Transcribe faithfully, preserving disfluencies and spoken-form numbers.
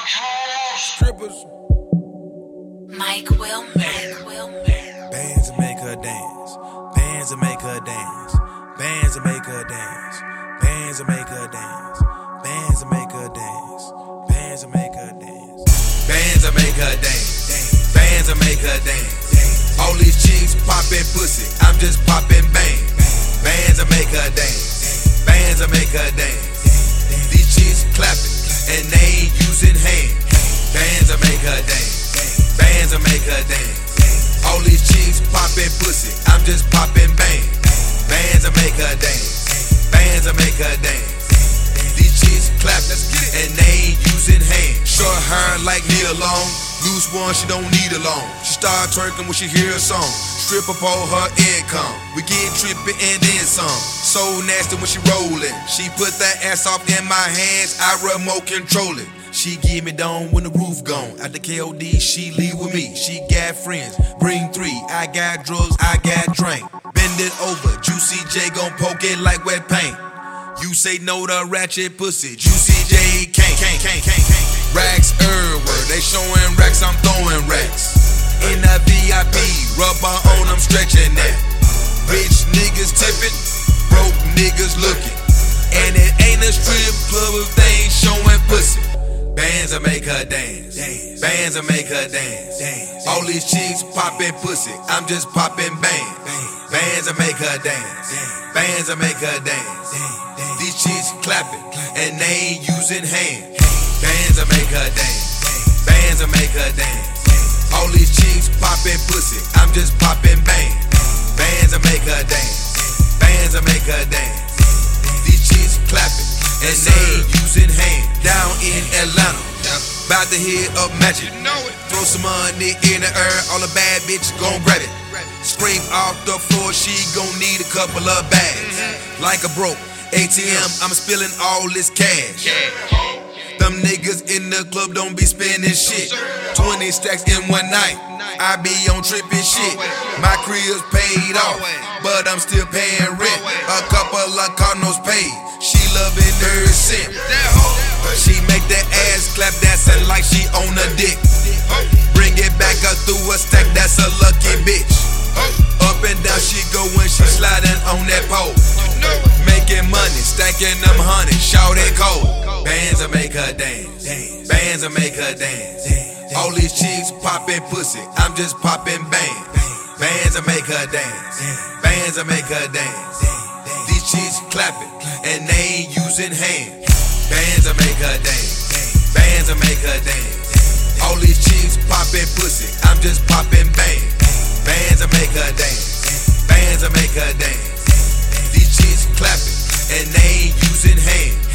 Strippers. Mike Wilmer. Mike Wilmer. Bands that make her dance. Bands that make her dance. Bands that make her dance. Bands that make her dance. Bands that make her dance. Bands that make her dance. Bands that make her dance. Bands that make her dance. All these chicks poppin' pussy, I'm just poppin' bang. Bands that make her dance. Bands that make her dance. These chicks clappin' and they ain't using hands. Bands that make her dance. Bands that make her dance. All these chicks poppin' pussy, I'm just poppin' bang. Bands that make her dance. Bands that make her dance. These chicks clappin' and they ain't using hands. Short hair like Nia Long. Loose one, she don't need a loan. She start twerking when she hear a song. Strip up all her income. We get trippin' and then some. So nasty when she rollin'. She put that ass off in my hands, I remote control it. She give me down when the roof gone. At the K O D, she leave with me. She got friends, bring three. I got drugs, I got drink. Bend it over, Juicy J gon' poke it like wet paint. You say no to ratchet pussy, Juicy J can't, can't, can't, can't, can't. Racks everywhere, they showing racks, I'm throwing racks. In the V I P, rubber on, I'm stretching that. Rich niggas tipping, broke niggas looking. And it ain't a strip club if they ain't showing pussy. Bands that make her dance. Bands that make her dance. All these chicks poppin' pussy, I'm just poppin' bang. Bands that make her dance. Bands that make her dance. These chicks clappin' and they ain't using hands. Bands that make her dance. Bands that make her dance. All these chicks poppin' pussy, I'm just poppin' bang. Bands that make her dance. Bands that make her dance. These chicks clappin' and they ain't using hands. Down in Atlanta, bout to hit up Magic. Throw some money in the air, all the bad bitches gon' grab it. Scream off the floor, she gon' need a couple of bags. Like a broke A T M, I'm spilling all this cash. Them niggas in the club don't be spending shit. twenty stacks in one night, I be on trippin' shit. My crib's paid off, but I'm still paying rent. A couple of condos paid, she loving her cent. She make that ass clap, dancing like she on a dick. Bring it back up through a stack, that's a lucky bitch. Up and down she go when she sliding on that pole. Making money, stacking them honey, shout it cold. Bands that make her dance. Bands that make her dance. All these chicks poppin' pussy, I'm just poppin' bang. Bands that make her dance. Bands that make her dance. These chicks clappin' and they ain't using hands. Bands that make her dance. Bands that make her dance. All these chicks poppin' pussy, I'm just poppin' bang. Bands that make her dance. Bands that make her dance. These chicks clappin' and they ain't using hands.